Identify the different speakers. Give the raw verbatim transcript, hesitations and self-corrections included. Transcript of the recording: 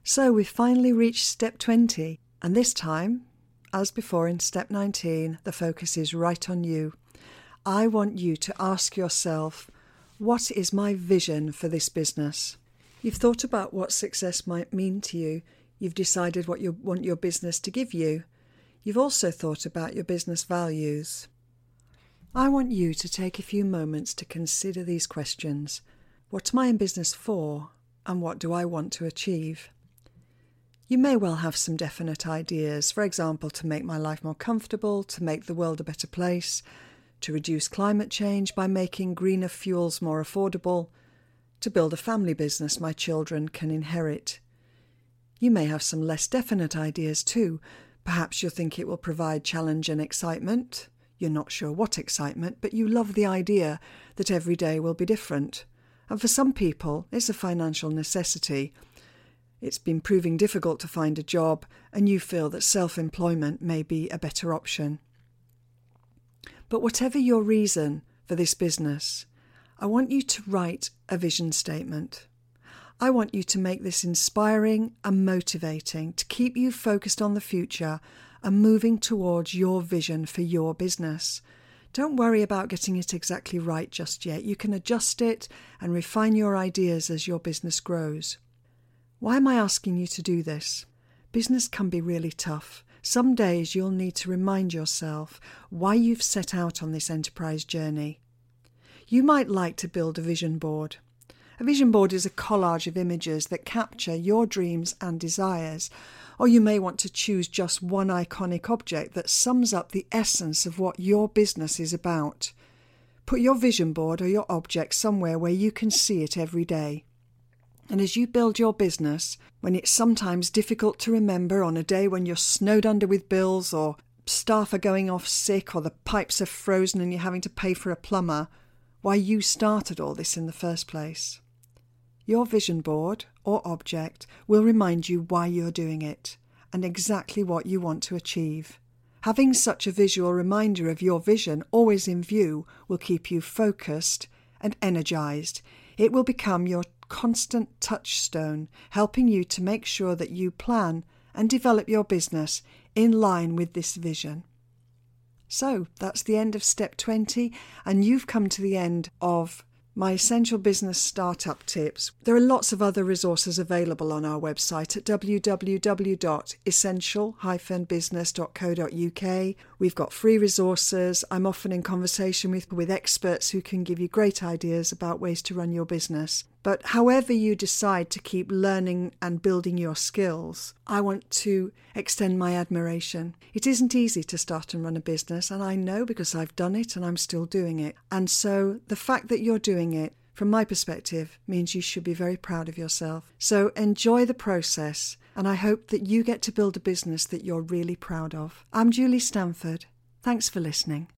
Speaker 1: So we've finally reached step twenty, and this time, as before in step nineteen, the focus is right on you. I want you to ask yourself, what is my vision for this business? You've thought about what success might mean to you. You've decided what you want your business to give you. You've also thought about your business values. I want you to take a few moments to consider these questions. What am I in business for, and what do I want to achieve? You may well have some definite ideas, for example, to make my life more comfortable, to make the world a better place, to reduce climate change by making greener fuels more affordable, to build a family business my children can inherit. You may have some less definite ideas too. Perhaps you think it will provide challenge and excitement. You're not sure what excitement, but you love the idea that every day will be different. And for some people, it's a financial necessity. It's been proving difficult to find a job, and you feel that self-employment may be a better option. But whatever your reason for this business, I want you to write a vision statement. I want you to make this inspiring and motivating to keep you focused on the future and moving towards your vision for your business. Don't worry about getting it exactly right just yet. You can adjust it and refine your ideas as your business grows. Why am I asking you to do this? Business can be really tough. Some days you'll need to remind yourself why you've set out on this enterprise journey. You might like to build a vision board. A vision board is a collage of images that capture your dreams and desires, or you may want to choose just one iconic object that sums up the essence of what your business is about. Put your vision board or your object somewhere where you can see it every day. And as you build your business, when it's sometimes difficult to remember on a day when you're snowed under with bills or staff are going off sick or the pipes are frozen and you're having to pay for a plumber, why you started all this in the first place. Your vision board or object will remind you why you're doing it and exactly what you want to achieve. Having such a visual reminder of your vision always in view will keep you focused and energized. It will become your constant touchstone, helping you to make sure that you plan and develop your business in line with this vision. So that's the end of step twenty, and you've come to the end of my Essential Business Startup Tips. There are lots of other resources available on our website at w w w dot essential dash business dot co dot u k. We've got free resources. I'm often in conversation with, with experts who can give you great ideas about ways to run your business. But however you decide to keep learning and building your skills, I want to extend my admiration. It isn't easy to start and run a business, and I know because I've done it and I'm still doing it. And so the fact that you're doing it, from my perspective, means you should be very proud of yourself. So enjoy the process, and I hope that you get to build a business that you're really proud of. I'm Julie Stanford. Thanks for listening.